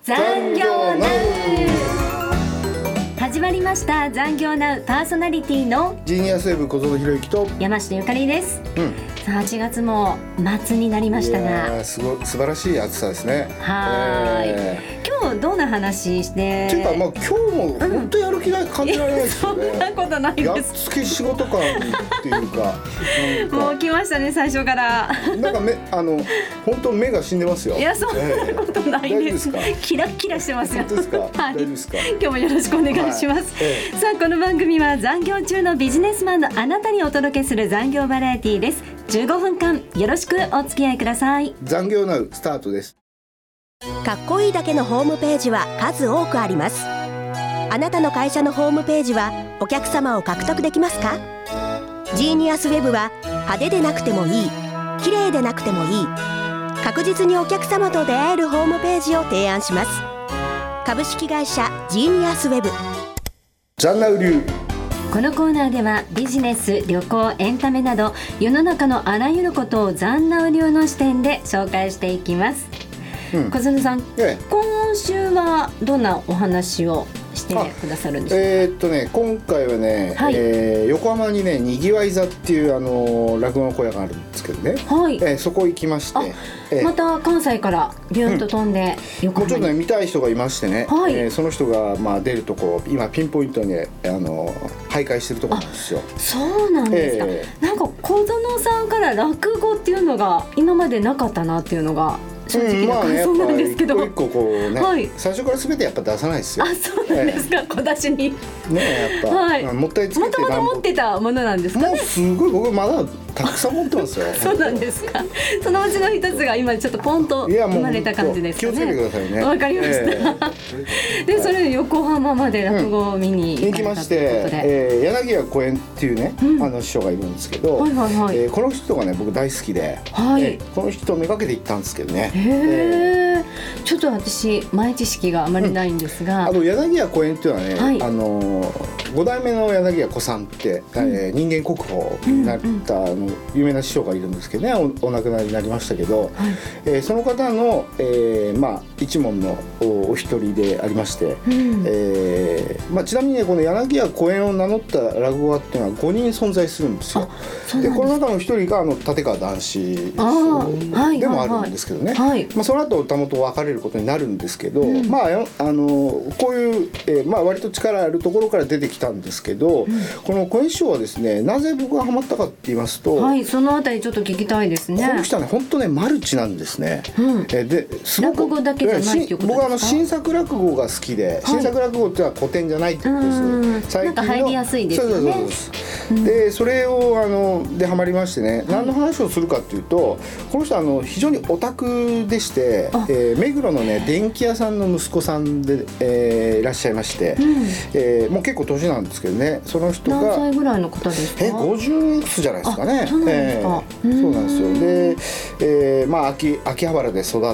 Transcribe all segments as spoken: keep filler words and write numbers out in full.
残業ナウ始まりました。残業ナウパーソナリティのジーニアスウェブ小園博之と山下ゆかりです、うん、さあはちがつも末になりましたが、 いやすご素晴らしい暑さですね。 はい、えー、今日どんな話してっていうか、まあ、今日も本当にやる気ない感じられないですよね、 うん、そんなことないです。 やっつけ仕事感っていうかもう来ましたね最初からなんか目あの本当目が死んでますよ。 いやそんなことないです、 えー、大丈夫ですか。 キラッキラしてますよ。 本当ですか、はい、大丈夫ですか。 今日もよろしくお願いします、はい、えー、さあこの番組は残業中のビジネスマンのあなたにお届けする残業バラエティです。じゅうごふんかんよろしくお付き合いください。 残業ナウスタートです。 かっこいいだけのホームページは数多くあります。あなたの会社のホームページはお客様を獲得できますか？ジーニアスウェブは派手でなくてもいい、綺麗でなくてもいい、確実にお客様と出会えるホームページを提案します。株式会社ジーニアスウェブ。 残ナウ流。 このコーナーではビジネス、旅行、エンタメなど世の中のあらゆることを残ナウ流の視点で紹介していきます、うん、小園さん、ええ、今週はどんなお話をしてくださるんでしょうか。 えー、っとね今回はね、はい、えー、横浜にねにぎわい座っていうあの落語の小屋があるんですけどね、はい、えー、そこ行きまして、 えー、また関西からビューンと飛んで、 うん、もうちょっとね見たい人がいましてね、はい、えー、その人がまあ出るとこ今ピンポイントにあの徘徊してるところなんですよ。 そうなんですか、えー、なんか小園さんから落語っていうのが今までなかったなっていうのが正直な感想なんですけど、 うん、まあね、一個一個こうね、はい、最初から全てやっぱ出さないですよ。 あ、そうなんですか、えー、小出しにねやっぱ、はい、もったいつけてもともと持ってたものなんですかね。 もうすごい僕まだたくさん持ってますよそうなんですか。そのうちの一つが今ちょっとポンと生まれた感じですかね。 気をつけてくださいね。 わかりました、えー、でそれ横浜まで落語を見に行きまして、えー、柳家小円っていうね、うん、あの師匠がいるんですけど、はいはいはい、えー、この人がね僕大好きで、はい、えー、この人をめがけて行ったんですけどね。 へー、えー、ちょっと私前知識があまりないんですが、 うん、あの柳家小円っていうのはね、はい、あのご代目の柳家小さんって、うん、えー、人間国宝になった、うんうん、あの有名な師匠がいるんですけどね、 お, お亡くなりになりましたけど、はい、えー、その方の、えーまあ、一門の お, お一人でありまして、うん、えーまあ、ちなみにねこの柳家小円を名乗った落語家っていうのはごにん存在するんですよ。でこの中の一人があの立川談志でもあるんですけどね、はいはいはい、まあ、その後歌元別れることになるんですけど、うん、まあ、あのこういう、えーまあ、割と力あるところから出てきたんですけど、うん、この小円師匠はですねなぜ僕がハマったかって言いますと、 はい、そのあたりちょっと聞きたいですね。 この人はね本当ねマルチなんですね、うん、えー、ですごく落語だけじゃないっていうことですか。 僕はあの新作落語が好きで、はい、新作落語っていうのは古典じゃないってことです。 うん、最近のなんか入りやすいですよね。そうそうそうそう、 うん、でそれをあのでハマりましてね、はい、何の話をするかっていうとこの人はあの非常にオタクでして、えー、目黒のね電気屋さんの息子さんで、えー、いらっしゃいまして、うん、えー、もう結構年なんですけどね、その人が何歳ぐらいの方ですか。 えごじゅういくつじゃないですかね。 そうなんですか、 えー、そうなんですよ。で、えーまあ、秋, 秋葉原で育って、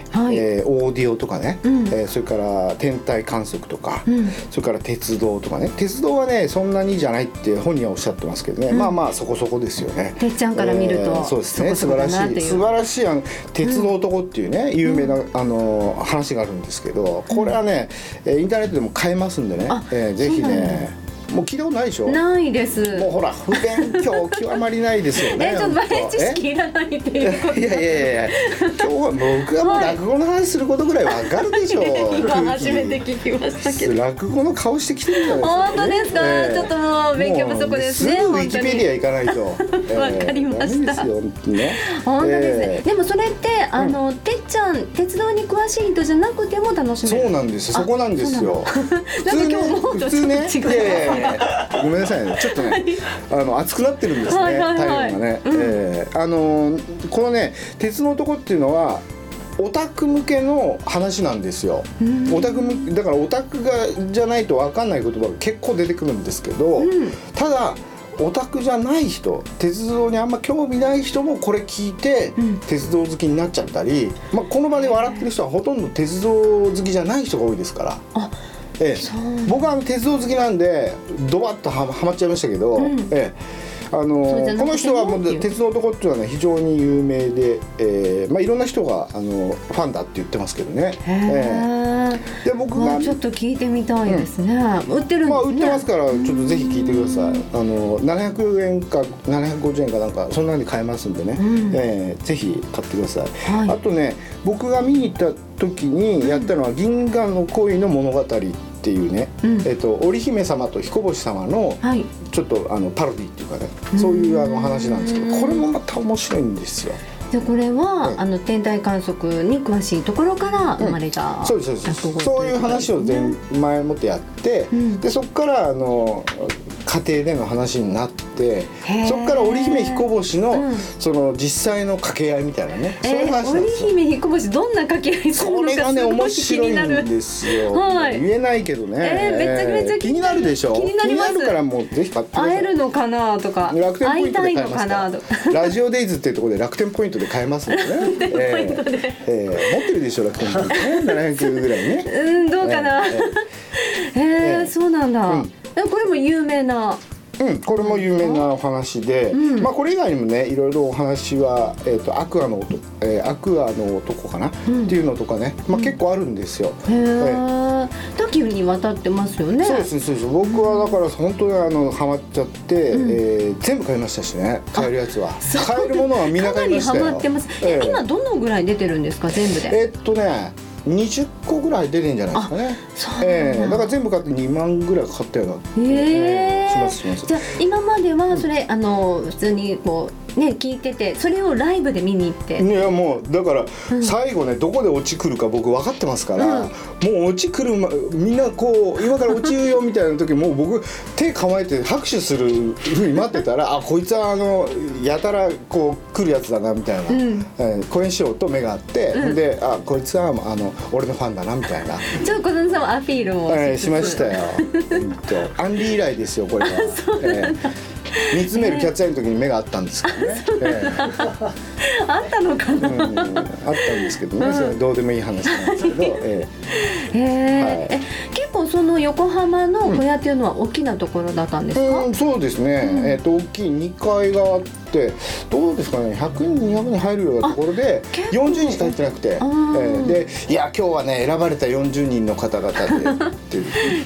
はい、えー、オーディオとかね、うん、えー、それから天体観測とか、うん、それから鉄道とかね、鉄道はねそんなにじゃないって本人はおっしゃってますけどね、うん、まあまあそこそこですよね。 てっちゃんから見ると、えー、 そうですね、素晴らしい素晴らしいあの鉄の男っていうね、うん、有名なあの話があるんですけど、これはねインターネットでも買えますんでね、えー、ぜひね。もう聞いたことないでしょ。 ないです。 もうほら不勉強極まりないですよね。 えちょっと前知識いらないっていうこと。 いやいやいや今日は僕はもう落語の話することぐらいわかるでしょう。 今初めて聞きましたけど。 落語の顔してきてるじゃないですか。 本当ですか、えー、ちょっともう勉強不足ですね。 すぐウィキペディア行かないと。 わかりました。 本当ですよね。 本当ですね。でもそれってあの、うん、てっちゃん鉄道に詳しい人じゃなくても楽しめる。 そうなんです。そこなんですよ。 普通ね普通ね。いやいやごめんなさいね、ちょっとね、はい、あの熱くなってるんですね、はいはいはい、体温がね、うん、えー、あのこのね鉄の男っていうのはオタク向けの話なんですよ。オタク向だからオタクがじゃないと分かんない言葉が結構出てくるんですけど、うん、ただオタクじゃない人、鉄道にあんま興味ない人もこれ聞いて、うん、鉄道好きになっちゃったり、まあ、この場で笑ってる人はほとんど鉄道好きじゃない人が多いですから。あええ、僕は鉄道好きなんでドバッとはまっちゃいましたけど、うん、ええ、あのこの人はもう鉄の男っていうのはね非常に有名で、えーまあ、いろんな人があのファンだって言ってますけどね。 へー、えで僕がちょっと聞いてみたいですね、うん、売ってるんですね。 まあ売ってますからちょっとぜひ聞いてください。あのななひゃくえんかななひゃくごじゅうえんかなんかそんなに買えますんでね、うん、えー、ぜひ買ってください、はい、あとね僕が見に行った時にやったのは、うん、銀河の恋の物語っていうね、うん、えーと、織姫様と彦星様のちょっとあのパロディっていうかね、そういうあの話なんですけど、これもまた面白いんですよ。 でこれは、うん、あの天体観測に詳しいところから生まれた、 うん、そうですそうです。そういう話を前前もってやって、うん、でそこからあの家庭での話になって、そこから織姫彦星の、うん、その実際の掛け合いみたいなね、そういう話なんですよ。 織姫彦星どんな掛け合いするのかすごい気になる。これがね面白いんですよ、はい、 言えないけどね、 えー、めちゃめちゃ気になるでしょ。 気になります。 気になるからもうぜひ買ってください。 会えるのかなとか楽天ポイントで買えますから。 会いたいのかなとかラジオデイズっていうところで楽天ポイントで買えますのでねえーえー、持ってるでしょ楽天ポイントねななひゃくえんぐらいねうんどうかな、えーえーえー、そうなんだ、うん、これも有名な。 うん、これも有名なお話で、うん、まあこれ以外にもねいろいろお話は、えーと、アクアの男、えー、アクアの男かな、うん、っていうのとかね、まあ、結構あるんですよ。 へー、多岐にわたってますよね。 そうですそうです。僕はだから本当にあのハマっちゃって、うん、えー、全部買いましたしね。買えるやつは買えるものはみんな買いましたよ。 かなりハマってます、えー、今どのぐらい出てるんですか全部で。 えー、っとねにじゅっこぐらい出てんじゃないですかね。 そうなんだ、えー、だから全部買ってにまんぐらいかかったような、 えーえー、 しますします。 じゃあ今まではそれ、うん、あの普通にこうね聞いててそれをライブで見に行って。 いやもうだから最後ね、うん、どこでオチ来るか僕分かってますから、うん、もうオチ来る、ま、みんなこう今からオチ言うよみたいな時もう僕手構えて拍手するふうに待ってたらあこいつはあのやたらこう来るやつだなみたいな、うん、えー、小円師匠と目があって、うん、であこいつはあの俺のファンだなみたいなちょっと小園さんもアピールも し,、 えー、しましたよアンディ以来ですよこれは。そうなんだ、えー見つめるキャッチアイの時に目があったんですけどね、えー、 あったのかな、 うん、あったんですけどね、うん、それどうでもいい話なんですけど、えーえーはい、え結構その横浜の小屋っていうのは大きなところだったんですか。 うんうん、そうですね、うん、えー、と大きいにかいがあってどうですかねひゃくにんにひゃくにん入るようなところでよんじゅうにんしか入ってなくて、えー、でいや今日はね選ばれたよんじゅうにんの方々でって言って、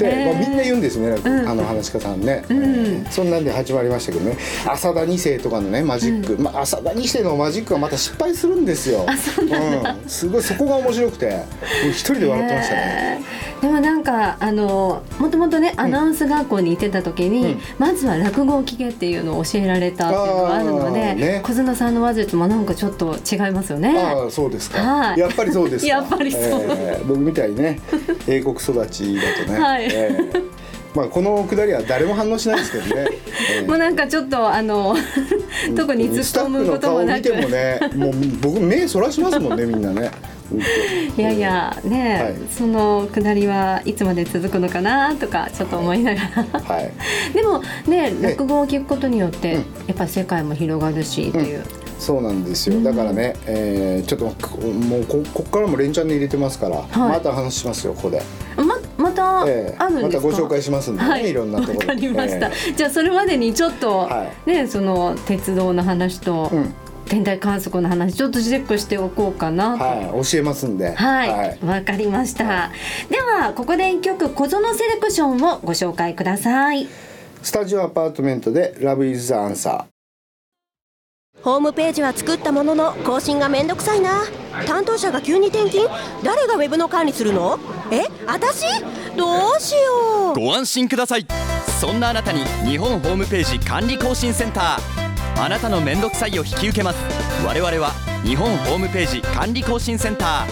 えーまあ、みんな言うんですね、うん、あの話し家さんね、うん、えー、そんなんで始まりましたけどね浅田に世とかのねマジック、うん、まあ、浅田に世のマジックはまた失敗するんですよ。 あ、そうなんだ、 うん、すごいそこが面白くて一人で笑ってましたね、 えー、でもなんかあのもともとねアナウンス学校に行ってた時に、うん、まずは落語を聞けっていうのを教えられたっていうのがあるので、ね、小園さんの話術もなんかちょっと違いますよね。 ああそうですか、はい、やっぱりそうですかやっぱりそう、 えー、僕みたいにね英国育ちだとね、 はい、 えーまあ、このくだりは誰も反応しないですけどね、 えー、もうなんかちょっとあの特に突っ込むこともなくスタッフの顔見てもねもう僕目そらしますもんねみんなねいやいやね、はい、そのくだりはいつまで続くのかなとかちょっと思いながら、はい、でもね落語を聞くことによって、うん、やっぱり世界も広がるしという、うん、 そうなんですよ。だからね、うん、えー、ちょっともう こ, こっからも連チャンで入れてますから、はい、また話しますよここで。 ままたあるんですか、えー、またご紹介しますんでね、はい、いろんなところ。 わかりました、えー、じゃあそれまでにちょっと、はい、ねその鉄道の話と、うん、天体観測の話ちょっとチェックしておこうかなと、 はい、教えますんで。 はい、わ、はい、かりました、はい、ではここで一曲小園セレクションをご紹介ください。 スタジオアパートメントで Love is the answer。 ホームページは作ったものの更新がめんどくさいな。担当者が急に転勤？誰がウェブの管理するの？え、私？どうしよう。 ご安心ください。そんなあなたに日本ホームページ管理更新センター。あなたのめんどくさいを引き受けます。我々は日本ホームページ管理更新センタ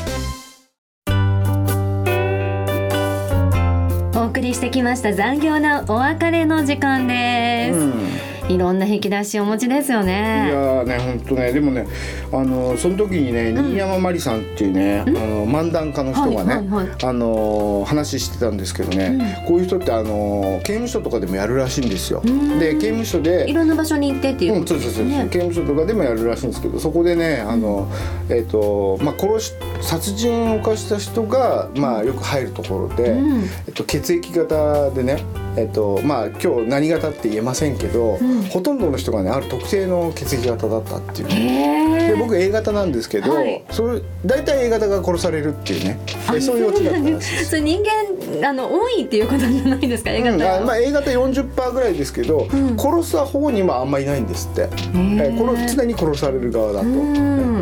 ー。お送りしてきました残業のお別れの時間です、うん、いろんな引き出しお持ちですよね。 いやね本当ねでもねあのその時にね、うん、新山真理さんっていうね、うん、あの漫談家の人がね、はいはいはい、あの話してたんですけどね、うん、こういう人ってあの刑務所とかでもやるらしいんですよ。で刑務所でいろんな場所に行ってっていうことですね、 うん、そうそうそう、刑務所とかでもやるらしいんですけどそこでねあの、うん、えーとまあ、殺し殺人を犯した人が、まあ、よく入るところで、 うんえっと、血液型でね、えっとまあ、今日何型って言えませんけど、うん、ほとんどの人がねある特定の血液型だったっていう、ね、で僕 A 型なんですけど、はい、それ大体 A 型が殺されるっていうね、そういうオチだったらしいです。 それ人間あの多いっていうことじゃないですか A 型は、 うん、まあ、A 型 よんじゅっパーセント ぐらいですけど、うん、殺す方にもあんまりいないんですって、えー、常に殺される側だと、うん、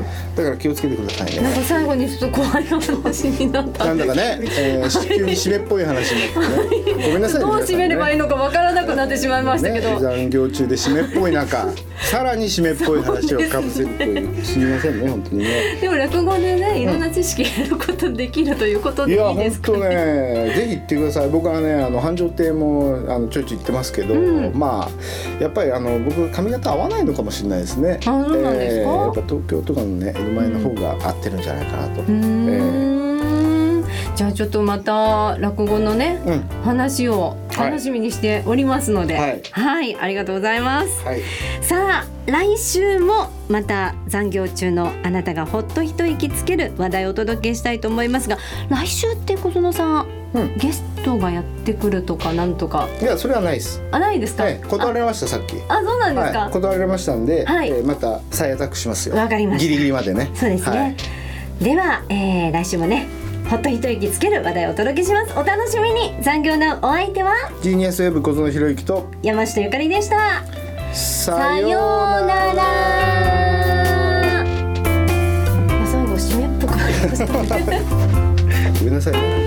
だから気をつけてくださいね。 なんか最後にちょっと怖い話になったんで、 なんだかね、えー、急に締めっぽい話になってねごめんなさいね、 どう締めればいいのかわからなくなってしまいましたけど、 ね、残業中で締めっぽい中さらに締めっぽい話をかぶせるという、ね、すみませんね本当にね。 でも落語でねいろんな知識得ることできるということでいいですかね。 いや本当ねぜひ行ってください。僕はねあの繁盛亭もあのちょいちょい行ってますけど、うん、まあやっぱりあの僕髪型合わないのかもしれないですね。 あ、そうなんですか。 えー、やっぱ東京とかのね江戸前の方が合ってるんじゃないかなと、 うん、えー、じゃあちょっとまた落語のね、うん、話を楽しみにしておりますので、はい、はい、ありがとうございます、はい、さあ来週もまた残業中のあなたがほっと一息つける話題をお届けしたいと思いますが、来週って小園さん、うん、ゲストがやってくるとかなんとか。 いやそれはないです。 あ、ないですか。 はい、断られましたさっき。 あ、そうなんですか。 はい、断られましたんで、はい、えー、また再アタックしますよ。 わかりました。 ギリギリまでね。 そうですね、はい、では、えー、来週もねほっと一息つける話題をお届けします。お楽しみに。残業のお相手はジーニアスウェブ小園博之と山下ゆかりでした。 さようなら。 最後締めっぽくありましたねごめんなさいね。